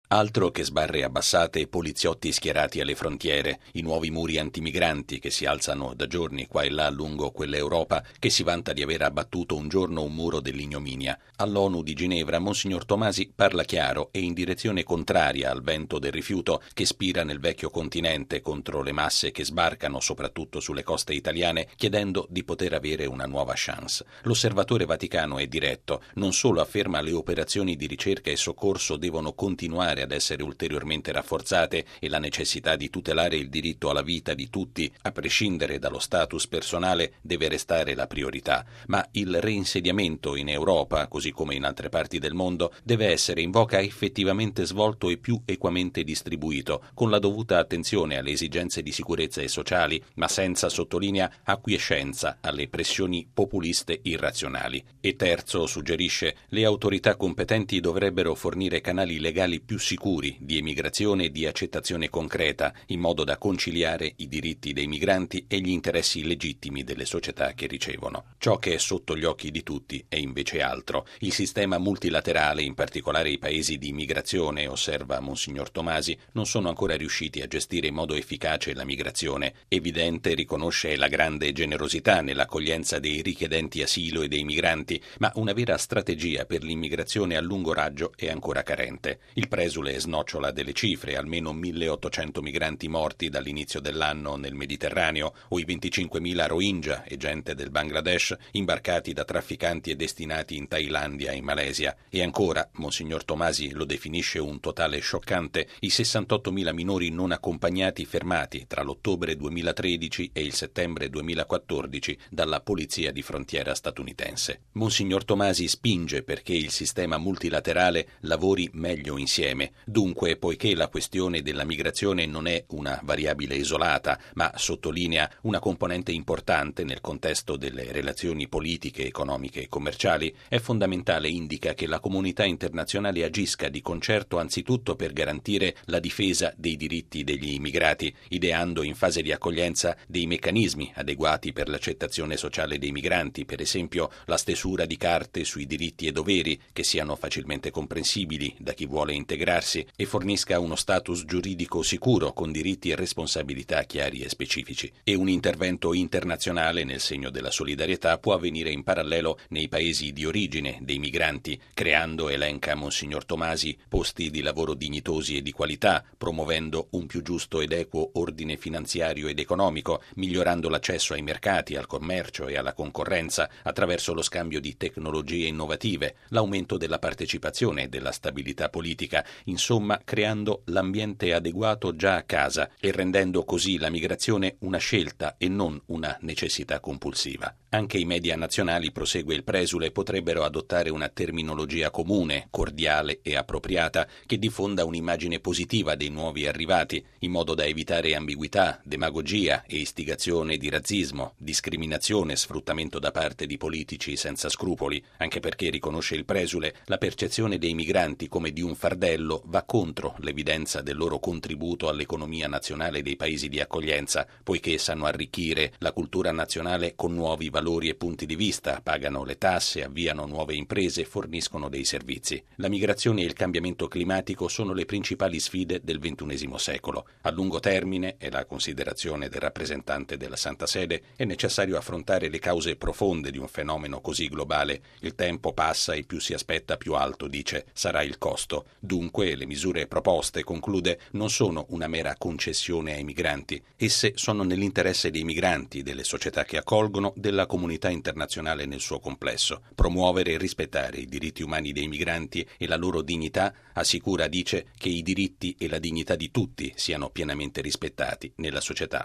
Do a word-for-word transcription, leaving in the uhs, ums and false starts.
Altro che sbarre abbassate e poliziotti schierati alle frontiere, i nuovi muri antimigranti che si alzano da giorni qua e là lungo quell'Europa che si vanta di aver abbattuto un giorno un muro dell'ignominia. All'ONU di Ginevra Monsignor Tomasi parla chiaro e in direzione contraria al vento del rifiuto che spira nel vecchio continente contro le masse che sbarcano soprattutto sulle coste italiane, chiedendo di poter avere una nuova chance. L'osservatore vaticano è diretto, non solo afferma le operazioni di ricerca e soccorso devono continuare ad essere ulteriormente rafforzate e la necessità di tutelare il diritto alla vita di tutti, a prescindere dallo status personale, deve restare la priorità, ma il reinsediamento in Europa, così come in altre parti del mondo, deve essere in voga effettivamente svolto e più equamente distribuito, con la dovuta attenzione alle esigenze di sicurezza e sociali, ma senza, sottolinea, acquiescenza alle pressioni populiste irrazionali. E terzo, suggerisce, le autorità competenti dovrebbero fornire canali legali più sicuri di emigrazione e di accettazione concreta, in modo da conciliare i diritti dei migranti e gli interessi legittimi delle società che ricevono. Ciò che è sotto gli occhi di tutti è invece altro. Il sistema multilaterale, in particolare i paesi di immigrazione, osserva Monsignor Tomasi, non sono ancora riusciti a gestire in modo efficace la migrazione. Evidente, riconosce, la grande generosità nell'accoglienza dei richiedenti asilo e dei migranti, ma una vera strategia per l'immigrazione a lungo raggio è ancora carente. Il presule snocciola delle cifre, almeno milleottocento migranti morti dall'inizio dell'anno nel Mediterraneo o i venticinquemila Rohingya e gente del Bangladesh imbarcati da trafficanti e destinati in Thailandia e in Malesia. E ancora, Monsignor Tomasi lo definisce un totale scioccante, i sessantottomila minori non accompagnati fermati tra l'ottobre duemilatredici e il settembre duemilaquattordici dalla polizia di frontiera statunitense. Monsignor Tomasi spinge perché il sistema multilaterale lavori meglio insieme. Dunque, poiché la questione della migrazione non è una variabile isolata, ma sottolinea una componente importante nel contesto delle relazioni politiche, economiche e commerciali, è fondamentale, indica, che la comunità internazionale agisca di concerto anzitutto per garantire la difesa dei diritti degli immigrati, ideando in fase di accoglienza dei meccanismi adeguati per l'accettazione sociale dei migranti, per esempio la stesura di carte sui diritti e doveri che siano facilmente comprensibili da chi vuole integrarsi e fornisca uno status giuridico sicuro con diritti e responsabilità chiari e specifici. E un intervento internazionale nel segno della solidarietà può avvenire in parallelo nei paesi di origine dei migranti, creando, elenca Monsignor Tomasi, posti di lavoro dignitosi e di qualità, promuovendo un più giusto ed equo ordine finanziario ed economico, migliorando l'accesso ai mercati, al commercio e alla concorrenza attraverso lo scambio di tecnologie innovative, l'aumento della partecipazione e della stabilità politica, insomma creando l'ambiente adeguato già a casa e rendendo così la migrazione una scelta e non una necessità compulsiva. Anche i media nazionali, prosegue il presule, potrebbero adottare una terminologia comune, cordiale e appropriata che diffonda un'immagine positiva dei nuovi arrivati, in modo da evitare ambiguità, demagogia e istigazione di razzismo, discriminazione, sfruttamento da parte di politici senza scrupoli, anche perché, riconosce il presule, la percezione dei migranti come di un fardello va contro l'evidenza del loro contributo all'economia nazionale dei paesi di accoglienza, poiché sanno arricchire la cultura nazionale con nuovi valori valori e punti di vista, pagano le tasse, avviano nuove imprese e forniscono dei servizi. La migrazione e il cambiamento climatico sono le principali sfide del ventunesimo secolo. A lungo termine, è la considerazione del rappresentante della Santa Sede, è necessario affrontare le cause profonde di un fenomeno così globale. Il tempo passa e più si aspetta più alto, dice, sarà il costo. Dunque, le misure proposte, conclude, non sono una mera concessione ai migranti. Esse sono nell'interesse dei migranti, delle società che accolgono, della comunità internazionale nel suo complesso. Promuovere e rispettare i diritti umani dei migranti e la loro dignità assicura, dice, che i diritti e la dignità di tutti siano pienamente rispettati nella società.